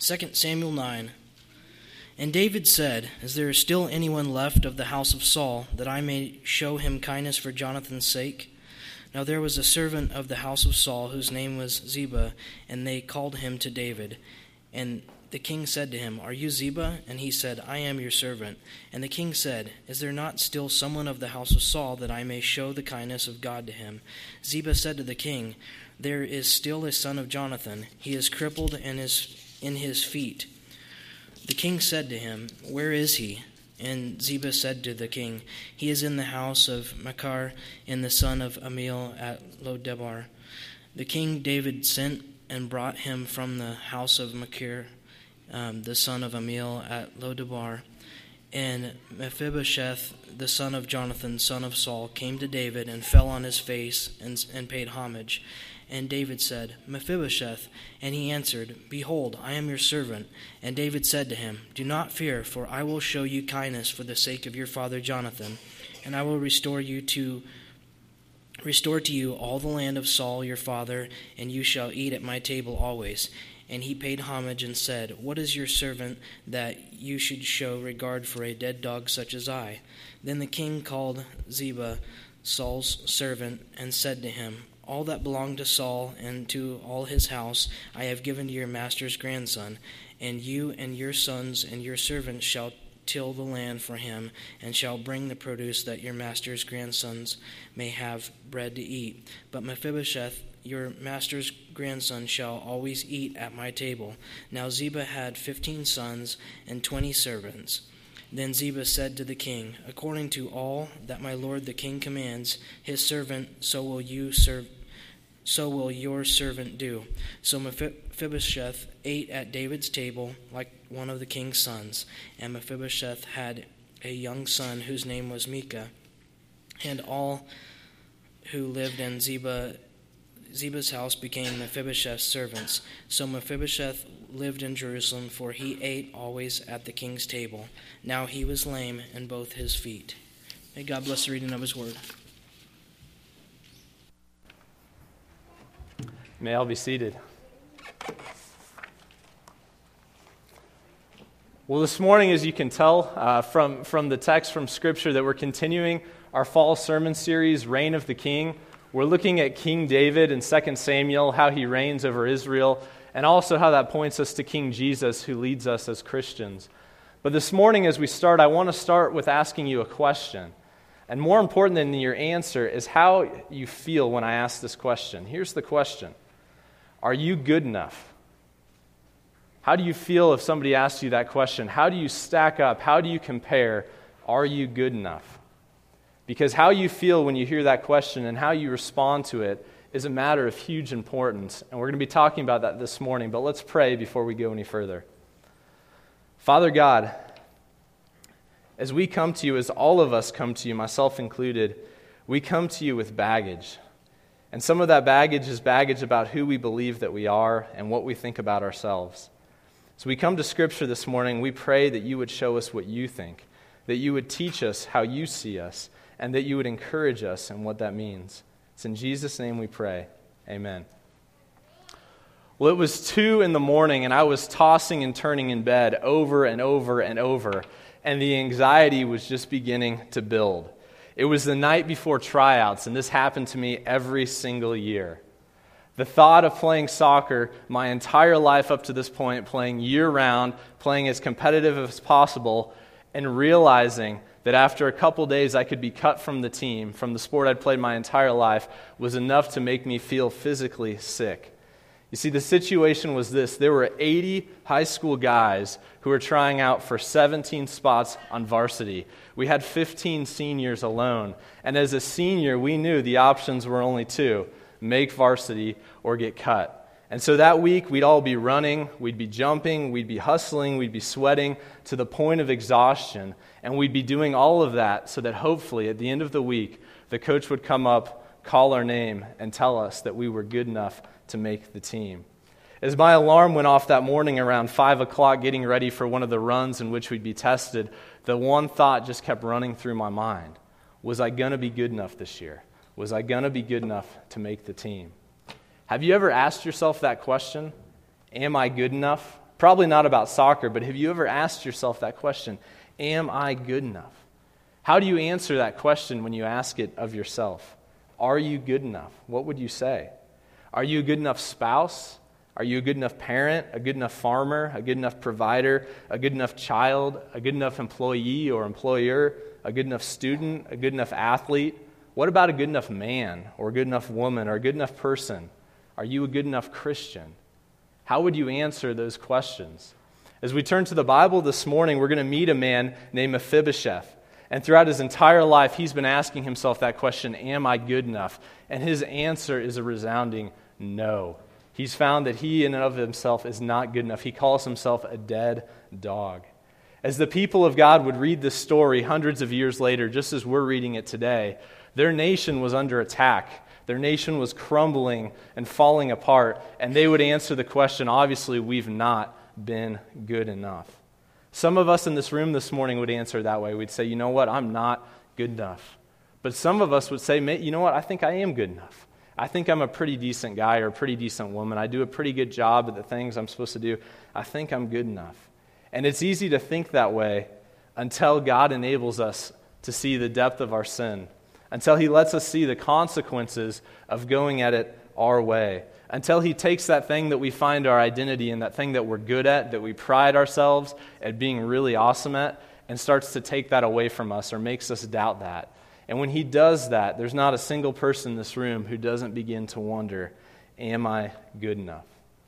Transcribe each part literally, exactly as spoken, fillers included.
Second Samuel nine. And David said, Is there still anyone left of the house of Saul, that I may show him kindness for Jonathan's sake? Now there was a servant of the house of Saul, whose name was Ziba, and they called him to David. And the king said to him, Are you Ziba? And he said, I am your servant. And the king said, Is there not still someone of the house of Saul, that I may show the kindness of God to him? Ziba said to the king, There is still a son of Jonathan. He is crippled and is in his feet. The king said to him, Where is he? And Ziba said to the king, He is in the house of Machir, and the son of Amiel at Lodebar. The king David sent and brought him from the house of Machir, um, the son of Amiel at Lodebar. And Mephibosheth, the son of Jonathan, son of Saul, came to David and fell on his face and, and paid homage. And David said, Mephibosheth. And he answered, Behold, I am your servant. And David said to him, Do not fear, for I will show you kindness for the sake of your father Jonathan, and I will restore you to restore to you all the land of Saul your father, and you shall eat at my table always. And he paid homage and said, What is your servant that you should show regard for a dead dog such as I? Then the king called Ziba, Saul's servant, and said to him, All that belonged to Saul and to all his house I have given to your master's grandson, and you and your sons and your servants shall till the land for him, and shall bring the produce that your master's grandsons may have bread to eat. But Mephibosheth, your master's grandson, shall always eat at my table. Now Ziba had fifteen sons and twenty servants. Then Ziba said to the king, According to all that my lord the king commands his servant, so will you serve. So will your servant do. So Mephibosheth ate at David's table like one of the king's sons. And Mephibosheth had a young son whose name was Micah. And all who lived in Ziba, Ziba's house became Mephibosheth's servants. So Mephibosheth lived in Jerusalem, for he ate always at the king's table. Now he was lame in both his feet. May God bless the reading of his word. May all be seated. Well, this morning, as you can tell uh, from, from the text from Scripture, that we're continuing our fall sermon series, Reign of the King. We're looking at King David in Second Samuel, how he reigns over Israel, and also how that points us to King Jesus, who leads us as Christians. But this morning, as we start, I want to start with asking you a question. And more important than your answer is how you feel when I ask this question. Here's the question. Are you good enough? How do you feel if somebody asks you that question? How do you stack up? How do you compare? Are you good enough? Because how you feel when you hear that question and how you respond to it is a matter of huge importance. And we're going to be talking about that this morning, but let's pray before we go any further. Father God, as we come to you, as all of us come to you, myself included, we come to you with baggage. And some of that baggage is baggage about who we believe that we are and what we think about ourselves. So we come to Scripture this morning, we pray that you would show us what you think, that you would teach us how you see us, and that you would encourage us in what that means. It's in Jesus' name we pray. Amen. Well, it was two in the morning, and I was tossing and turning in bed over and over and over, and the anxiety was just beginning to build. It was the night before tryouts, and this happened to me every single year. The thought of playing soccer my entire life up to this point, playing year-round, playing as competitive as possible, and realizing that after a couple days I could be cut from the team, from the sport I'd played my entire life, was enough to make me feel physically sick. You see, the situation was this. There were eighty high school guys who were trying out for seventeen spots on varsity. We had fifteen seniors alone. And as a senior, we knew the options were only two: make varsity or get cut. And so that week, we'd all be running, we'd be jumping, we'd be hustling, we'd be sweating to the point of exhaustion. And we'd be doing all of that so that hopefully at the end of the week, the coach would come up, call our name, and tell us that we were good enough to make the team. As my alarm went off that morning around five o'clock, getting ready for one of the runs in which we'd be tested, the one thought just kept running through my mind. Was I going to be good enough this year? Was I going to be good enough to make the team? Have you ever asked yourself that question? Am I good enough? Probably not about soccer, but have you ever asked yourself that question? Am I good enough? How do you answer that question when you ask it of yourself? Are you good enough? What would you say? Are you a good enough spouse? Are you a good enough parent, a good enough farmer, a good enough provider, a good enough child, a good enough employee or employer, a good enough student, a good enough athlete? What about a good enough man or a good enough woman or a good enough person? Are you a good enough Christian? How would you answer those questions? As we turn to the Bible this morning, we're going to meet a man named Mephibosheth. And throughout his entire life, he's been asking himself that question, am I good enough? And his answer is a resounding no. He's found that he in and of himself is not good enough. He calls himself a dead dog. As the people of God would read this story hundreds of years later, just as we're reading it today, their nation was under attack. Their nation was crumbling and falling apart, and they would answer the question, obviously, we've not been good enough. Some of us in this room this morning would answer that way. We'd say, you know what, I'm not good enough. But some of us would say, you know what, I think I am good enough. I think I'm a pretty decent guy or a pretty decent woman. I do a pretty good job at the things I'm supposed to do. I think I'm good enough. And it's easy to think that way until God enables us to see the depth of our sin, until He lets us see the consequences of going at it our way, until He takes that thing that we find our identity in, that thing that we're good at, that we pride ourselves at being really awesome at, and starts to take that away from us or makes us doubt that. And when He does that, there's not a single person in this room who doesn't begin to wonder, am I good enough?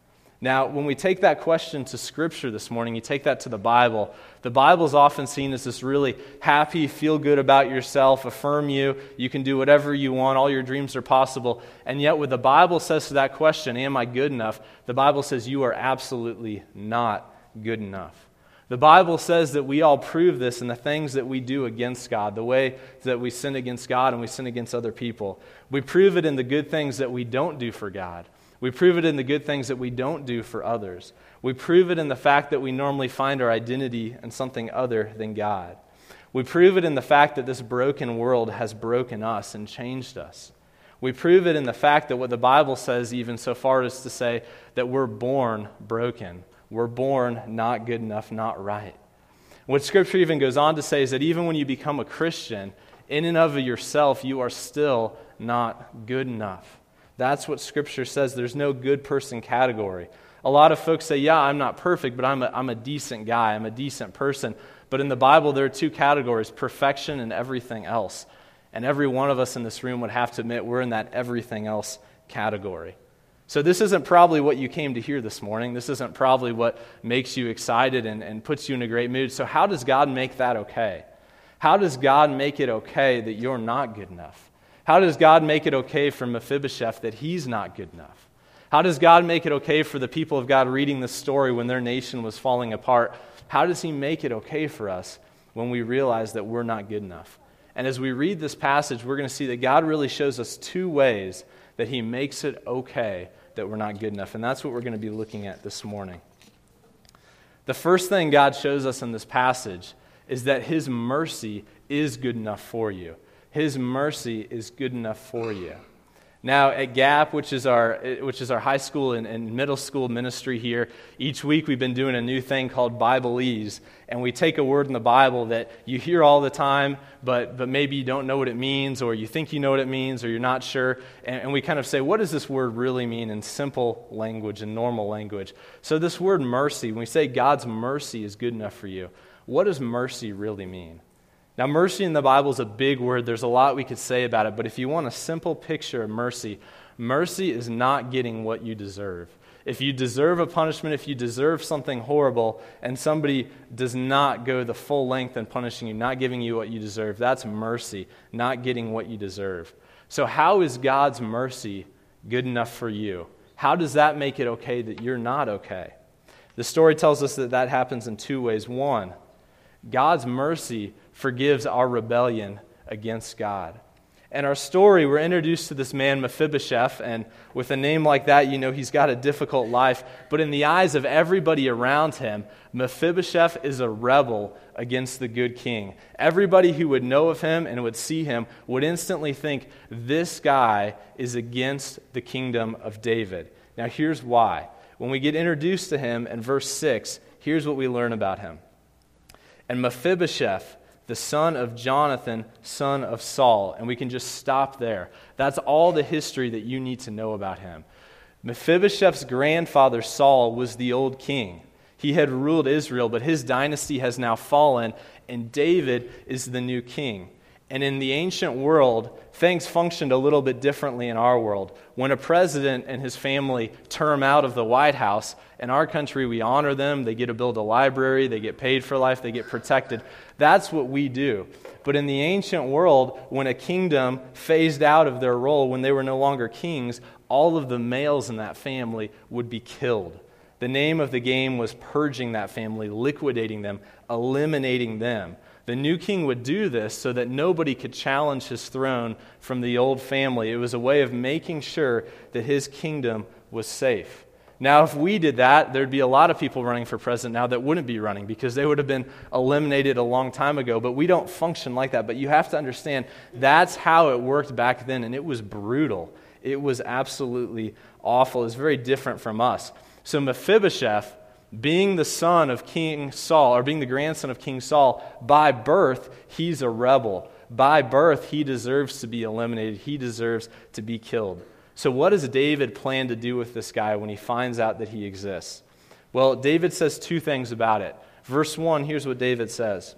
Now, when we take that question to Scripture this morning, you take that to the Bible, the Bible is often seen as this really happy, feel good about yourself, affirm you, you can do whatever you want, all your dreams are possible. And yet what the Bible says to that question, am I good enough? The Bible says you are absolutely not good enough. The Bible says that we all prove this in the things that we do against God, the way that we sin against God and we sin against other people. We prove it in the good things that we don't do for God. We prove it in the good things that we don't do for others. We prove it in the fact that we normally find our identity in something other than God. We prove it in the fact that this broken world has broken us and changed us. We prove it in the fact that what the Bible says even so far as to say that we're born broken. We're born not good enough, not right. What Scripture even goes on to say is that even when you become a Christian, in and of yourself, you are still not good enough. That's what Scripture says. There's no good person category. A lot of folks say, yeah, I'm not perfect, but I'm a, I'm a decent guy. I'm a decent person. But in the Bible, there are two categories, perfection and everything else. And every one of us in this room would have to admit we're in that everything else category. So this isn't probably what you came to hear this morning. This isn't probably what makes you excited and, and puts you in a great mood. So how does God make that okay? How does God make it okay that you're not good enough? How does God make it okay for Mephibosheth that he's not good enough? How does God make it okay for the people of God reading this story when their nation was falling apart? How does He make it okay for us when we realize that we're not good enough? And as we read this passage, we're going to see that God really shows us two ways that He makes it okay that we're not good enough. And that's what we're going to be looking at this morning. The first thing God shows us in this passage is that His mercy is good enough for you. His mercy is good enough for you. Now, at Gap, which is our which is our high school and, and middle school ministry here, each week we've been doing a new thing called Bibleese, and we take a word in the Bible that you hear all the time, but but maybe you don't know what it means, or you think you know what it means, or you're not sure, and, and we kind of say, what does this word really mean in simple language and normal language? So this word mercy, when we say God's mercy is good enough for you, what does mercy really mean? Now, mercy in the Bible is a big word. There's a lot we could say about it, but if you want a simple picture of mercy, mercy is not getting what you deserve. If you deserve a punishment, if you deserve something horrible, and somebody does not go the full length in punishing you, not giving you what you deserve, that's mercy, not getting what you deserve. So how is God's mercy good enough for you? How does that make it okay that you're not okay? The story tells us that that happens in two ways. One, God's mercy forgives our rebellion against God. In our story, we're introduced to this man, Mephibosheth, and with a name like that, you know he's got a difficult life. But in the eyes of everybody around him, Mephibosheth is a rebel against the good king. Everybody who would know of him and would see him would instantly think, this guy is against the kingdom of David. Now here's why. when we get introduced to him in verse six, here's what we learn about him. And Mephibosheth, the son of Jonathan, son of Saul. And we can just stop there. That's all the history that you need to know about him. Mephibosheth's grandfather, Saul, was the old king. He had ruled Israel, but his dynasty has now fallen, and David is the new king. And in the ancient world, things functioned a little bit differently in our world. When a president and his family term out of the White House, in our country we honor them, they get to build a library, they get paid for life, they get protected. That's what we do. But in the ancient world, when a kingdom phased out of their role, when they were no longer kings, all of the males in that family would be killed. The name of the game was purging that family, liquidating them, eliminating them. The new king would do this so that nobody could challenge his throne from the old family. It was a way of making sure that his kingdom was safe. Now, if we did that, there'd be a lot of people running for president now that wouldn't be running because they would have been eliminated a long time ago. But we don't function like that. But you have to understand that's how it worked back then, and it was brutal. It was absolutely awful. It's very different from us. So Mephibosheth, being the son of King Saul, or being the grandson of King Saul, by birth, he's a rebel. By birth, he deserves to be eliminated. He deserves to be killed. So what does David plan to do with this guy when he finds out that he exists? Well, David says two things about it. Verse one, here's what David says.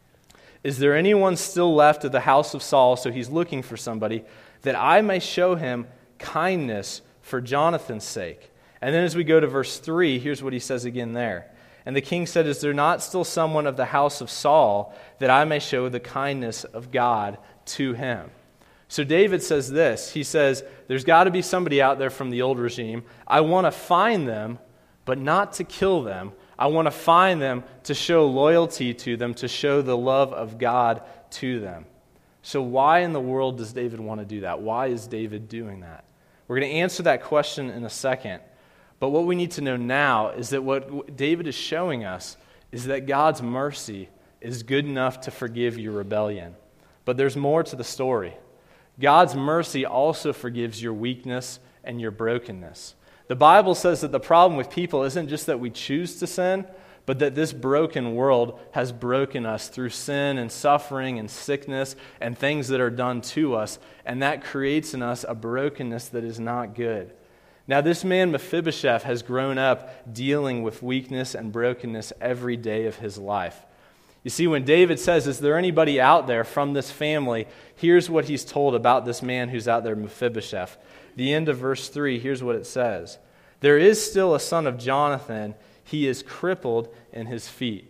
Is there anyone still left of the house of Saul, so he's looking for somebody, that I may show him kindness for Jonathan's sake? And then as we go to verse three, here's what he says again there. And the king said, is there not still someone of the house of Saul that I may show the kindness of God to him? So David says this. He says, there's got to be somebody out there from the old regime. I want to find them, but not to kill them. I want to find them to show loyalty to them, to show the love of God to them. So why in the world does David want to do that? Why is David doing that? We're going to answer that question in a second. But what we need to know now is that what David is showing us is that God's mercy is good enough to forgive your rebellion. But there's more to the story. God's mercy also forgives your weakness and your brokenness. The Bible says that the problem with people isn't just that we choose to sin, but that this broken world has broken us through sin and suffering and sickness and things that are done to us, and that creates in us a brokenness that is not good. Now, this man Mephibosheth has grown up dealing with weakness and brokenness every day of his life. You see, when David says, is there anybody out there from this family, here's what he's told about this man who's out there, Mephibosheth. The end of verse three, here's what it says. There is still a son of Jonathan. He is crippled in his feet.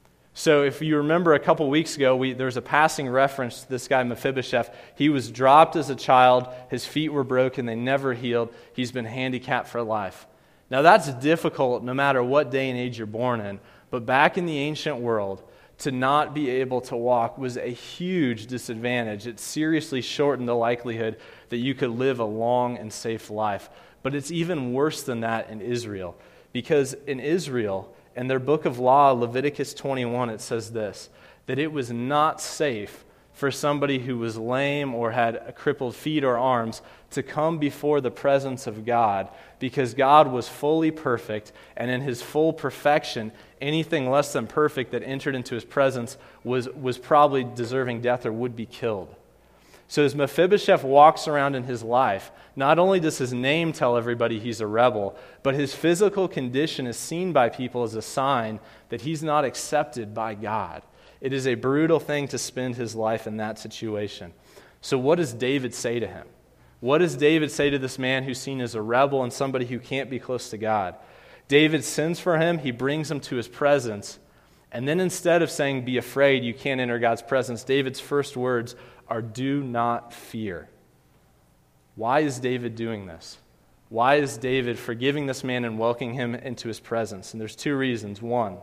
So if you remember a couple weeks ago, we, there was a passing reference to this guy Mephibosheth. He was dropped as a child. His feet were broken. They never healed. He's been handicapped for life. Now that's difficult no matter what day and age you're born in. But back in the ancient world, to not be able to walk was a huge disadvantage. It seriously shortened the likelihood that you could live a long and safe life. But it's even worse than that in Israel. Because in Israel, in their book of law, Leviticus twenty-one, it says this, that it was not safe for somebody who was lame or had crippled feet or arms to come before the presence of God, because God was fully perfect, and in his full perfection, anything less than perfect that entered into his presence was, was probably deserving death or would be killed. So as Mephibosheth walks around in his life, not only does his name tell everybody he's a rebel, but his physical condition is seen by people as a sign that he's not accepted by God. It is a brutal thing to spend his life in that situation. So what does David say to him? What does David say to this man who's seen as a rebel and somebody who can't be close to God? David sends for him, he brings him to his presence, and then instead of saying, be afraid, you can't enter God's presence, David's first words are, do not fear. Why is David doing this? Why is David forgiving this man and welcoming him into his presence? And there's two reasons. One,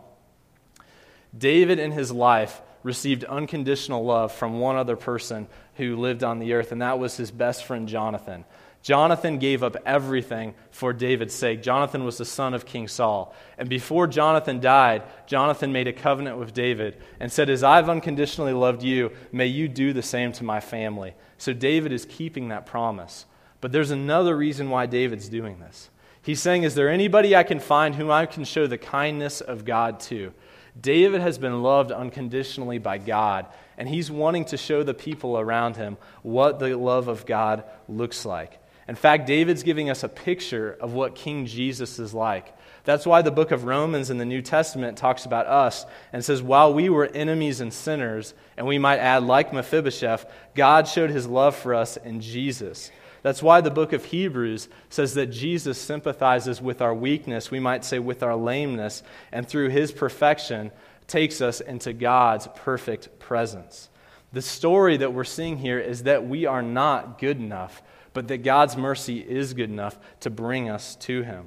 David in his life received unconditional love from one other person who lived on the earth, and that was his best friend Jonathan. Jonathan gave up everything for David's sake. Jonathan was the son of King Saul. And before Jonathan died, Jonathan made a covenant with David and said, as I've unconditionally loved you, may you do the same to my family. So David is keeping that promise. But there's another reason why David's doing this. He's saying, is there anybody I can find whom I can show the kindness of God to? David has been loved unconditionally by God, and he's wanting to show the people around him what the love of God looks like. In fact, David's giving us a picture of what King Jesus is like. That's why the book of Romans in the New Testament talks about us and says, while we were enemies and sinners, and we might add, like Mephibosheth, God showed his love for us in Jesus. That's why the book of Hebrews says that Jesus sympathizes with our weakness, we might say with our lameness, and through his perfection takes us into God's perfect presence. The story that we're seeing here is that we are not good enough, but that God's mercy is good enough to bring us to him.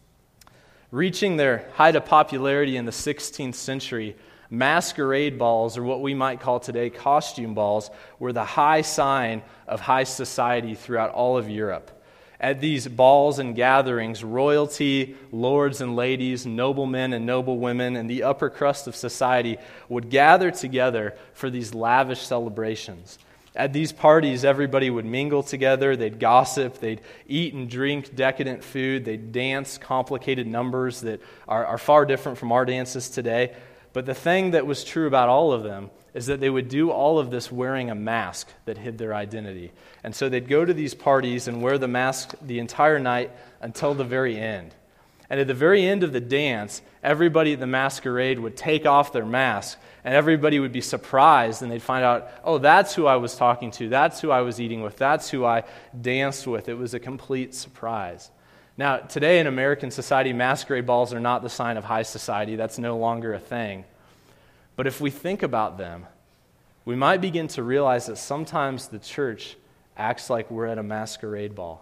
Reaching their height of popularity in the sixteenth century, masquerade balls, or what we might call today costume balls, were the high sign of high society throughout all of Europe. At these balls and gatherings, royalty, lords and ladies, noblemen and noblewomen, and the upper crust of society would gather together for these lavish celebrations. At these parties, everybody would mingle together, they'd gossip, they'd eat and drink decadent food, they'd dance complicated numbers that are, are far different from our dances today. But the thing that was true about all of them is that they would do all of this wearing a mask that hid their identity. And so they'd go to these parties and wear the mask the entire night until the very end. And at the very end of the dance, everybody at the masquerade would take off their mask, and everybody would be surprised, and they'd find out, oh, that's who I was talking to, that's who I was eating with, that's who I danced with. It was a complete surprise. Now, today in American society, masquerade balls are not the sign of high society. That's no longer a thing. But if we think about them, we might begin to realize that sometimes the church acts like we're at a masquerade ball.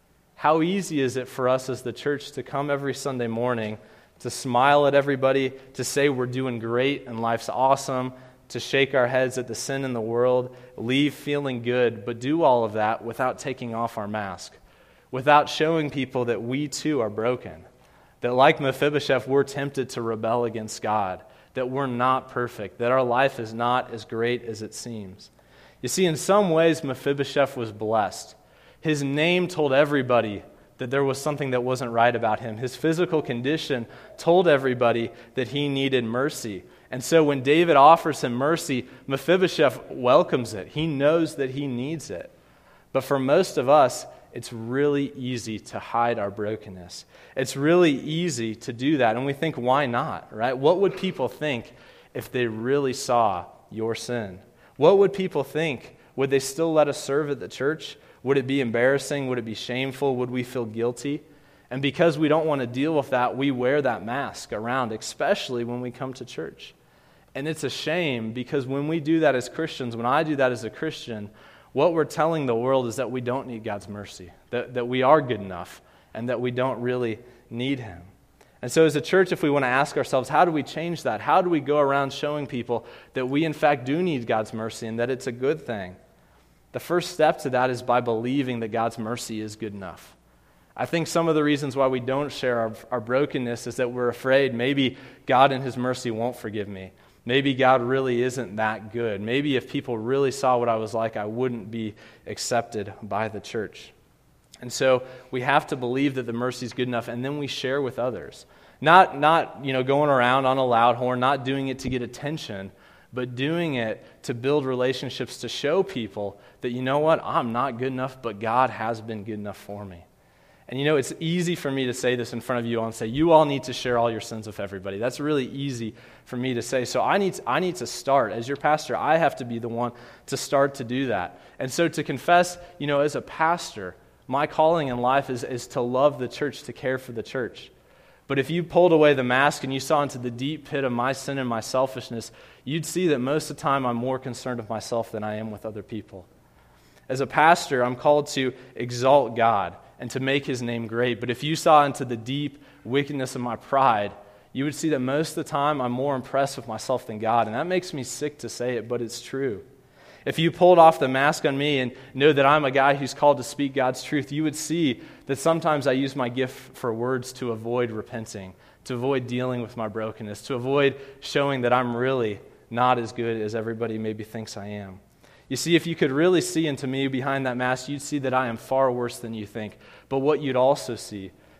How easy is it for us as the church to come every Sunday morning, to smile at everybody, to say we're doing great and life's awesome, to shake our heads at the sin in the world, leave feeling good, but do all of that without taking off our mask, without showing people that we too are broken, that like Mephibosheth, we're tempted to rebel against God, that we're not perfect, that our life is not as great as it seems. You see, in some ways, Mephibosheth was blessed. His name told everybody that there was something that wasn't right about him. His physical condition told everybody that he needed mercy. And so when David offers him mercy, Mephibosheth welcomes it. He knows that he needs it. But for most of us, it's really easy to hide our brokenness. It's really easy to do that. And we think, why not, right? What would people think if they really saw your sin? What would people think? Would they still let us serve at the church? Would it be embarrassing? Would it be shameful? Would we feel guilty? And because we don't want to deal with that, we wear that mask around, especially when we come to church. And it's a shame because when we do that as Christians, when I do that as a Christian, what we're telling the world is that we don't need God's mercy, that, that we are good enough, and that we don't really need him. And so as a church, if we want to ask ourselves, how do we change that? How do we go around showing people that we in fact do need God's mercy and that it's a good thing? The first step to that is by believing that God's mercy is good enough. I think some of the reasons why we don't share our, our brokenness is that we're afraid maybe God in his mercy won't forgive me. Maybe God really isn't that good. Maybe if people really saw what I was like, I wouldn't be accepted by the church. And so we have to believe that the mercy is good enough, and then we share with others. Not, not you know, going around on a loud horn, not doing it to get attention, but doing it to build relationships, to show people that, you know what, I'm not good enough, but God has been good enough for me. And you know, it's easy for me to say this in front of you all and say, you all need to share all your sins with everybody. That's really easy for me to say. So I need to, I need to start. As your pastor, I have to be the one to start to do that. And so to confess, you know, as a pastor, my calling in life is, is to love the church, to care for the church. But if you pulled away the mask and you saw into the deep pit of my sin and my selfishness, you'd see that most of the time I'm more concerned with myself than I am with other people. As a pastor, I'm called to exalt God and to make his name great. But if you saw into the deep wickedness of my pride, you would see that most of the time I'm more impressed with myself than God. And that makes me sick to say it, but it's true. If you pulled off the mask on me and know that I'm a guy who's called to speak God's truth, you would see that sometimes I use my gift for words to avoid repenting, to avoid dealing with my brokenness, to avoid showing that I'm really not as good as everybody maybe thinks I am. You see, if you could really see into me behind that mask, you'd see that I am far worse than you think. But what you'd also see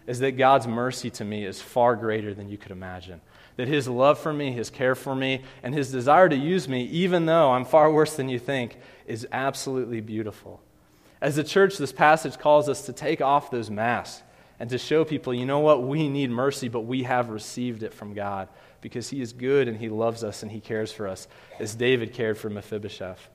is that God's mercy to me is far greater than you could imagine. That his love for me, his care for me, and his desire to use me, even though I'm far worse than you think, is absolutely beautiful. As a church, this passage calls us to take off those masks and to show people, you know what, we need mercy, but we have received it from God because he is good and he loves us and he cares for us, as David cared for Mephibosheth.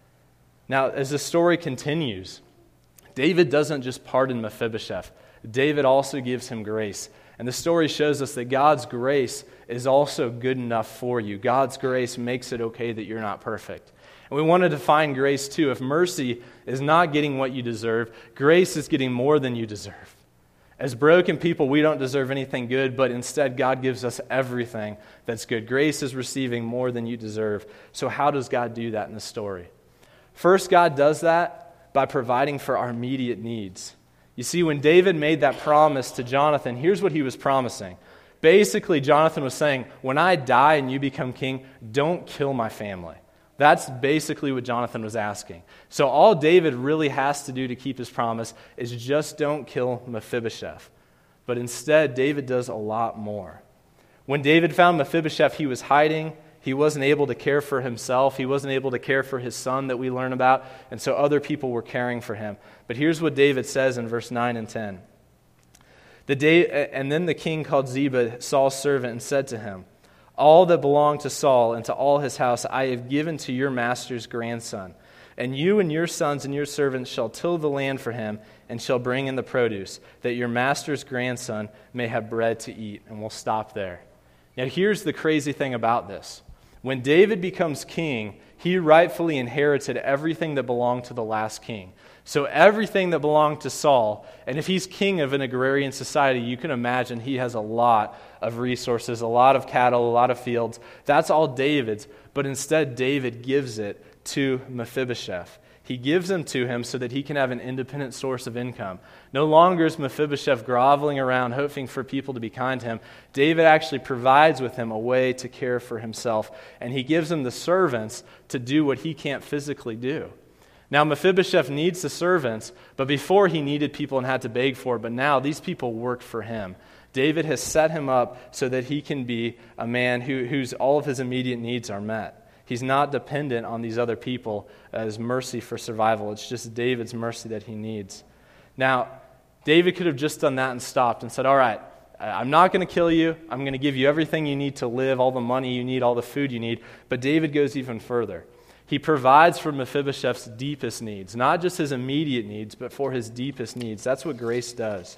Now, as the story continues, David doesn't just pardon Mephibosheth. David also gives him grace. And the story shows us that God's grace is also good enough for you. God's grace makes it okay that you're not perfect. And we want to define grace too. If mercy is not getting what you deserve, grace is getting more than you deserve. As broken people, we don't deserve anything good, but instead God gives us everything that's good. Grace is receiving more than you deserve. So how does God do that in the story? First, God does that by providing for our immediate needs. You see, when David made that promise to Jonathan, here's what he was promising. Basically, Jonathan was saying, when I die and you become king, don't kill my family. That's basically what Jonathan was asking. So all David really has to do to keep his promise is just don't kill Mephibosheth. But instead, David does a lot more. When David found Mephibosheth, he was hiding. He wasn't able to care for himself. He wasn't able to care for his son that we learn about. And so other people were caring for him. But here's what David says in verse nine and ten. The day, and then the king called Ziba, Saul's servant, and said to him, all that belonged to Saul and to all his house I have given to your master's grandson. And you and your sons and your servants shall till the land for him and shall bring in the produce, that your master's grandson may have bread to eat. And we'll stop there. Now here's the crazy thing about this. When David becomes king, he rightfully inherited everything that belonged to the last king. So everything that belonged to Saul, and if he's king of an agrarian society, you can imagine he has a lot of resources, a lot of cattle, a lot of fields. That's all David's, but instead David gives it to Mephibosheth. He gives them to him so that he can have an independent source of income. No longer is Mephibosheth groveling around hoping for people to be kind to him. David actually provides with him a way to care for himself, and he gives him the servants to do what he can't physically do. Now, Mephibosheth needs the servants, but before he needed people and had to beg for it, but now these people work for him. David has set him up so that he can be a man who, whose all of his immediate needs are met. He's not dependent on these other people as mercy for survival. It's just David's mercy that he needs. Now, David could have just done that and stopped and said, all right, I'm not going to kill you. I'm going to give you everything you need to live, all the money you need, all the food you need. But David goes even further. He provides for Mephibosheth's deepest needs, not just his immediate needs, but for his deepest needs. That's what grace does.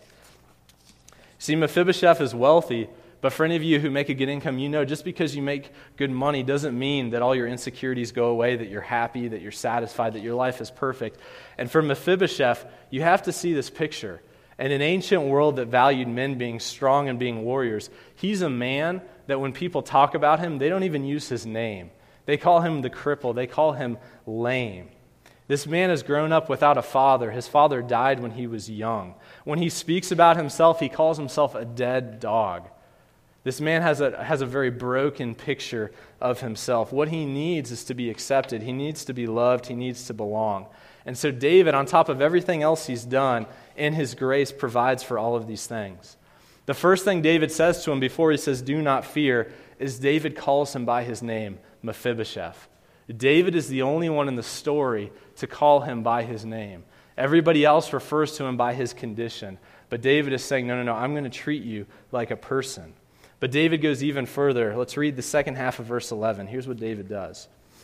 See, Mephibosheth is wealthy, but for any of you who make a good income, you know just because you make good money doesn't mean that all your insecurities go away, that you're happy, that you're satisfied, that your life is perfect. And for Mephibosheth, you have to see this picture. In an ancient world that valued men being strong and being warriors, he's a man that when people talk about him, they don't even use his name. They call him the cripple. They call him lame. This man has grown up without a father. His father died when he was young. When he speaks about himself, he calls himself a dead dog. This man has a, has a very broken picture of himself. What he needs is to be accepted. He needs to be loved. He needs to belong. And so David, on top of everything else he's done, in his grace provides for all of these things. The first thing David says to him before he says, do not fear, is David calls him by his name, Mephibosheth. David is the only one in the story to call him by his name. Everybody else refers to him by his condition. But David is saying, no, no, no, I'm going to treat you like a person. But David goes even further. Let's read the second half of verse eleven. Here's what David does.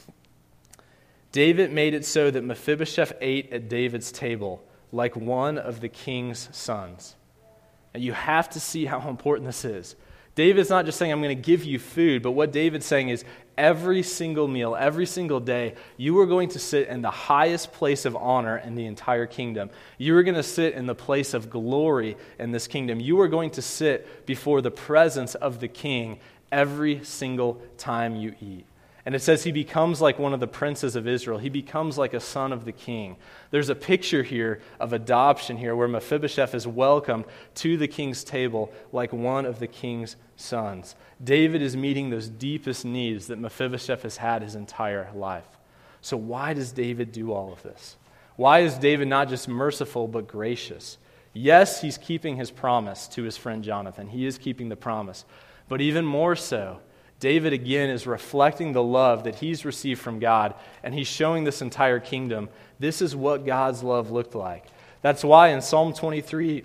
David made it so that Mephibosheth ate at David's table like one of the king's sons. And you have to see how important this is. David's not just saying, I'm going to give you food, but what David's saying is every single meal, every single day, you are going to sit in the highest place of honor in the entire kingdom. You are going to sit in the place of glory in this kingdom. You are going to sit before the presence of the king every single time you eat. And it says he becomes like one of the princes of Israel. He becomes like a son of the king. There's a picture here of adoption here where Mephibosheth is welcomed to the king's table like one of the king's sons. David is meeting those deepest needs that Mephibosheth has had his entire life. So why does David do all of this? Why is David not just merciful but gracious? Yes, he's keeping his promise to his friend Jonathan. He is keeping the promise. But even more so, David again is reflecting the love that he's received from God, and he's showing this entire kingdom, this is what God's love looked like. That's why in Psalm twenty-three,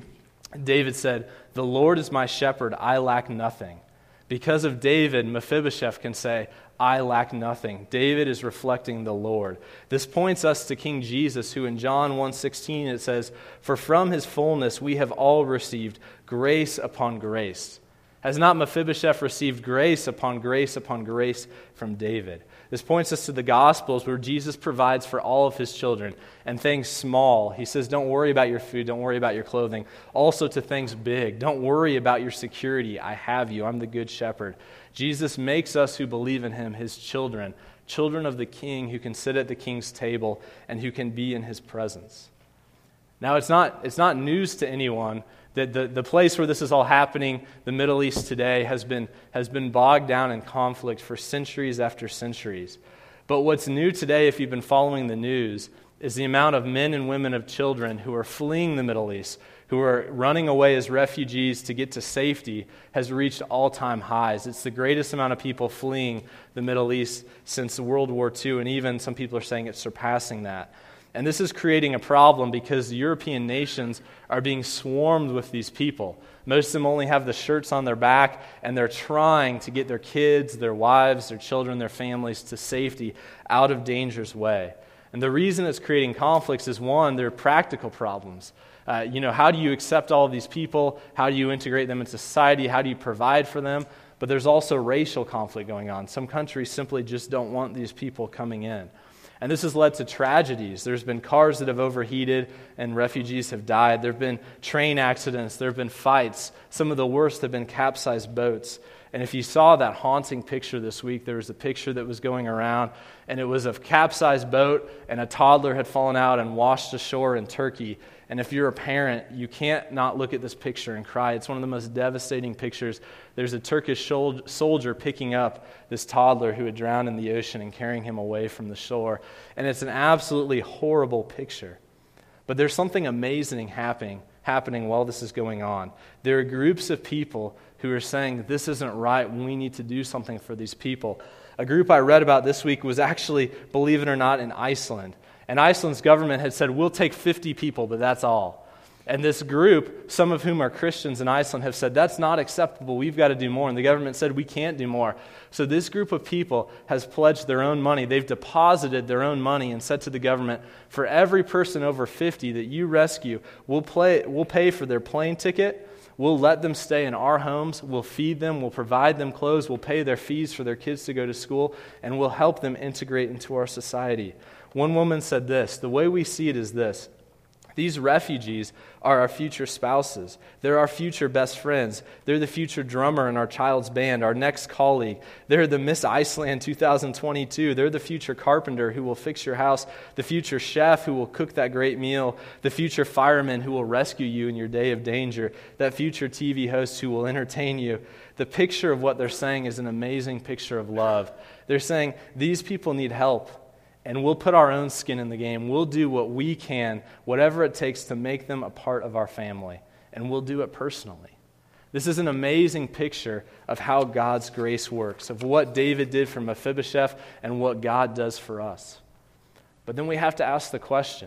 David said, "The Lord is my shepherd, I lack nothing." Because of David, Mephibosheth can say, "I lack nothing." David is reflecting the Lord. This points us to King Jesus, who in John one sixteen it says, "For from his fullness we have all received grace upon grace." Has not Mephibosheth received grace upon grace upon grace from David? This points us to the Gospels, where Jesus provides for all of his children, and things small. He says, don't worry about your food, don't worry about your clothing. Also to things big, don't worry about your security. I have you, I'm the good shepherd. Jesus makes us who believe in him his children, children of the King, who can sit at the King's table and who can be in his presence. Now, it's not, it's not news to anyone that the, the place where this is all happening, the Middle East today, has been, has been bogged down in conflict for centuries after centuries. But what's new today, if you've been following the news, is the amount of men and women of children who are fleeing the Middle East, who are running away as refugees to get to safety, has reached all-time highs. It's the greatest amount of people fleeing the Middle East since World War Two, and even some people are saying it's surpassing that. And this is creating a problem because the European nations are being swarmed with these people. Most of them only have the shirts on their back, and they're trying to get their kids, their wives, their children, their families to safety out of danger's way. And the reason it's creating conflicts is, one, there are practical problems. Uh, you know, how do you accept all of these people? How do you integrate them into society? How do you provide for them? But there's also racial conflict going on. Some countries simply just don't want these people coming in. And this has led to tragedies. There's been cars that have overheated and refugees have died. There have been train accidents. There have been fights. Some of the worst have been capsized boats. And if you saw that haunting picture this week, there was a picture that was going around, and it was a capsized boat, and a toddler had fallen out and washed ashore in Turkey. And if you're a parent, you can't not look at this picture and cry. It's one of the most devastating pictures. There's a Turkish soldier picking up this toddler who had drowned in the ocean and carrying him away from the shore. And it's an absolutely horrible picture. But there's something amazing happening, happening while this is going on. There are groups of people who are saying, this isn't right, we need to do something for these people. A group I read about this week was actually, believe it or not, in Iceland. And Iceland's government had said, we'll take fifty people, but that's all. And this group, some of whom are Christians in Iceland, have said, that's not acceptable, we've got to do more. And the government said, we can't do more. So this group of people has pledged their own money. They've deposited their own money and said to the government, for every person over fifty that you rescue, we'll, play, we'll pay for their plane ticket, we'll let them stay in our homes, we'll feed them, we'll provide them clothes, we'll pay their fees for their kids to go to school, and we'll help them integrate into our society. One woman said this, the way we see it is this: these refugees are our future spouses. They're our future best friends. They're the future drummer in our child's band, our next colleague. They're the Miss Iceland two thousand twenty-two. They're the future carpenter who will fix your house, the future chef who will cook that great meal, the future fireman who will rescue you in your day of danger, that future T V host who will entertain you. The picture of what they're saying is an amazing picture of love. They're saying, these people need help. And we'll put our own skin in the game. We'll do what we can, whatever it takes to make them a part of our family. And we'll do it personally. This is an amazing picture of how God's grace works, of what David did for Mephibosheth and what God does for us. But then we have to ask the question,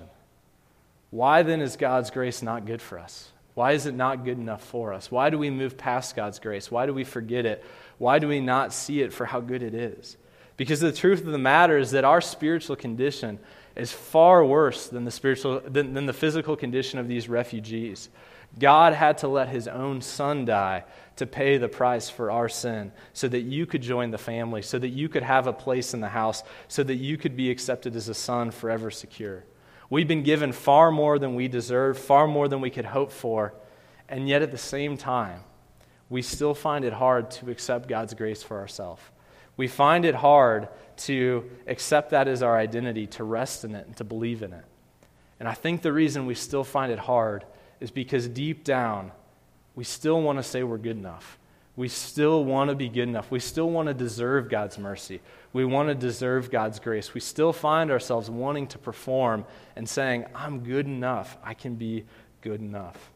why then is God's grace not good for us? Why is it not good enough for us? Why do we move past God's grace? Why do we forget it? Why do we not see it for how good it is? Because the truth of the matter is that our spiritual condition is far worse than the spiritual than, than the physical condition of these refugees. God had to let his own son die to pay the price for our sin so that you could join the family, so that you could have a place in the house, so that you could be accepted as a son forever secure. We've been given far more than we deserve, far more than we could hope for, and yet at the same time, we still find it hard to accept God's grace for ourselves. We find it hard to accept that as our identity, to rest in it, and to believe in it. And I think the reason we still find it hard is because deep down, we still want to say we're good enough. We still want to be good enough. We still want to deserve God's mercy. We want to deserve God's grace. We still find ourselves wanting to perform and saying, I'm good enough. I can be good enough.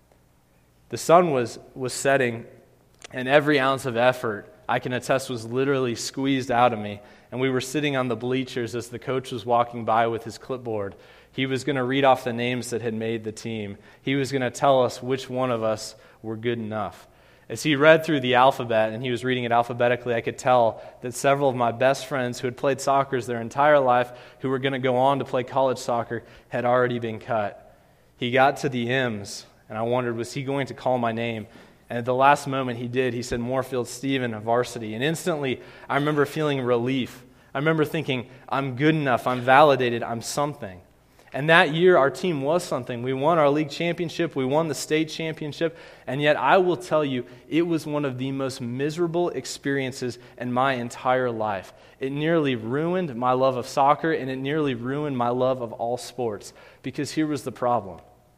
The sun was, was setting, and every ounce of effort, I can attest, was literally squeezed out of me. And we were sitting on the bleachers as the coach was walking by with his clipboard. He was going to read off the names that had made the team. He was going to tell us which one of us were good enough. As he read through the alphabet, and he was reading it alphabetically, I could tell that several of my best friends who had played soccer their entire life, who were going to go on to play college soccer, had already been cut. He got to the M's, and I wondered, was he going to call my name? And at the last moment he did, he said, Moorfield Stephen of varsity. And instantly, I remember feeling relief. I remember thinking, I'm good enough, I'm validated, I'm something. And that year, our team was something. We won our league championship, we won the state championship, and yet I will tell you, it was one of the most miserable experiences in my entire life. It nearly ruined my love of soccer, and it nearly ruined my love of all sports, because here was the problem.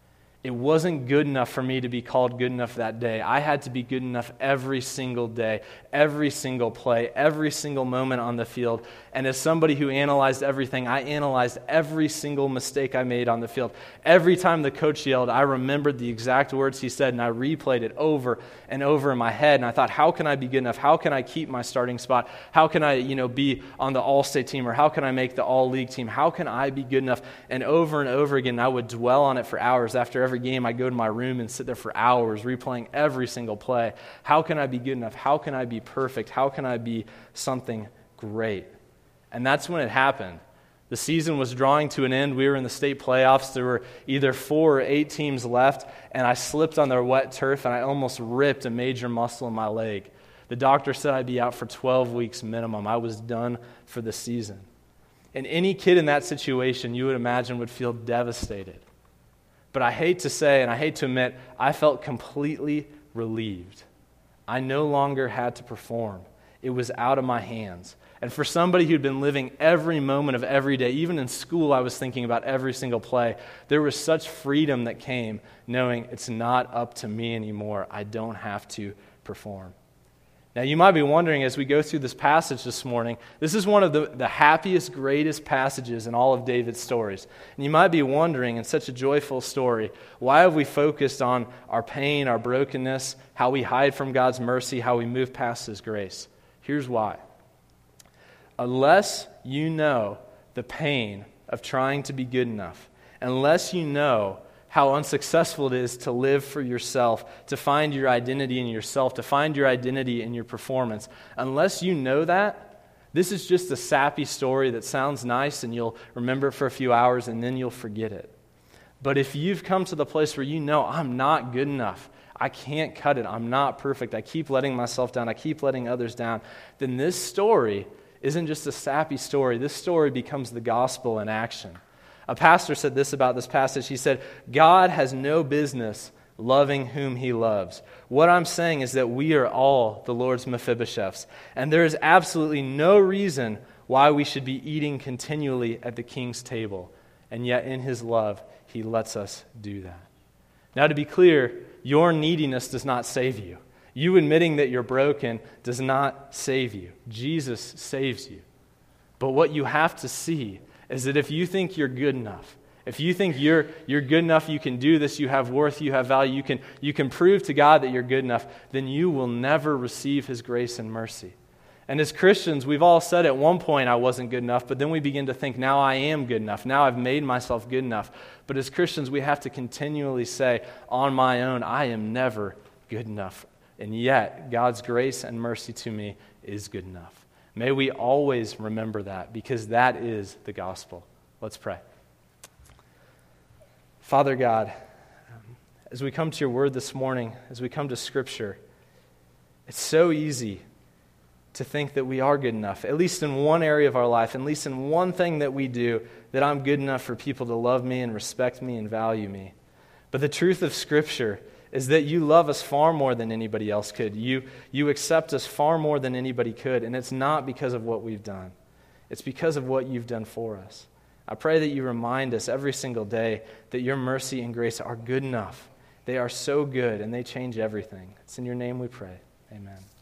It wasn't good enough for me to be called good enough that day. I had to be good enough every single day, every single play, every single moment on the field. And as somebody who analyzed everything, I analyzed every single mistake I made on the field. Every time the coach yelled, I remembered the exact words he said, and I replayed it over and over in my head. And I thought, how can I be good enough? How can I keep my starting spot? How can I, you know, be on the all-state team? Or how can I make the all-league team? How can I be good enough? And over and over again, I would dwell on it for hours. After every game, I go to my room and sit there for hours replaying every single play. How can I be good enough? How can I be perfect? How can I be something great? And that's when it happened. The season was drawing to an end. We were in the state playoffs. There were either four or eight teams left, and I slipped on their wet turf, and I almost ripped a major muscle in my leg. The doctor said I'd be out for twelve weeks minimum. I was done for the season. And any kid in that situation, you would imagine, would feel devastated. But I hate to say, and I hate to admit, I felt completely relieved. I no longer had to perform. It was out of my hands. And for somebody who'd been living every moment of every day, even in school I was thinking about every single play, there was such freedom that came knowing it's not up to me anymore. I don't have to perform. Now, you might be wondering, as we go through this passage this morning, this is one of the, the happiest, greatest passages in all of David's stories. And you might be wondering, in such a joyful story, why have we focused on our pain, our brokenness, how we hide from God's mercy, how we move past His grace? Here's why. Unless you know the pain of trying to be good enough, unless you know how unsuccessful it is to live for yourself, to find your identity in yourself, to find your identity in your performance. Unless you know that, this is just a sappy story that sounds nice and you'll remember it for a few hours and then you'll forget it. But if you've come to the place where you know, I'm not good enough, I can't cut it, I'm not perfect, I keep letting myself down, I keep letting others down, then this story isn't just a sappy story. This story becomes the gospel in action. A pastor said this about this passage. He said, God has no business loving whom He loves. What I'm saying is that we are all the Lord's Mephibosheths, and there is absolutely no reason why we should be eating continually at the King's table, and yet in His love, He lets us do that. Now, to be clear, your neediness does not save you. You admitting that you're broken does not save you. Jesus saves you. But what you have to see is that if you think you're good enough, if you think you're you're good enough, you can do this, you have worth, you have value, you can you can prove to God that you're good enough, then you will never receive His grace and mercy. And as Christians, we've all said at one point I wasn't good enough, but then we begin to think now I am good enough. Now I've made myself good enough. But as Christians, we have to continually say, on my own, I am never good enough. And yet, God's grace and mercy to me is good enough. May we always remember that, because that is the gospel. Let's pray. Father God, as we come to your word this morning, as we come to Scripture, it's so easy to think that we are good enough, at least in one area of our life, at least in one thing that we do, that I'm good enough for people to love me and respect me and value me. But the truth of Scripture is that you love us far more than anybody else could. You, you accept us far more than anybody could, and it's not because of what we've done. It's because of what you've done for us. I pray that you remind us every single day that your mercy and grace are good enough. They are so good, and they change everything. It's in your name we pray. Amen.